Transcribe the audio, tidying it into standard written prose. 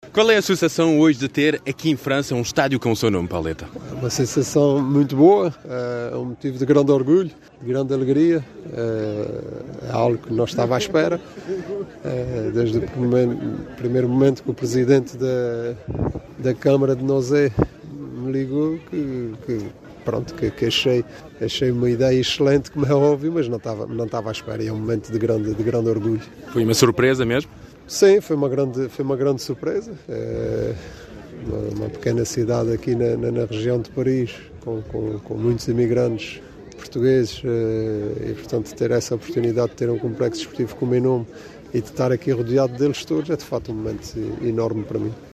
Qual é a sensação hoje de ter aqui em França um estádio com o seu nome, Paoletta? É uma sensação muito boa, é um motivo de grande orgulho, de grande alegria, é algo que não estava à espera. Desde o primeiro momento que o presidente da Câmara de Nozé me ligou, que achei uma ideia excelente, como é óbvio, mas não estava à espera, e é um momento de grande orgulho. Foi uma surpresa mesmo? Sim, foi uma grande surpresa. Uma pequena cidade aqui na região de Paris, com muitos imigrantes portugueses, e portanto ter essa oportunidade de ter um complexo desportivo com o meu nome e de estar aqui rodeado deles todos é de facto um momento enorme para mim.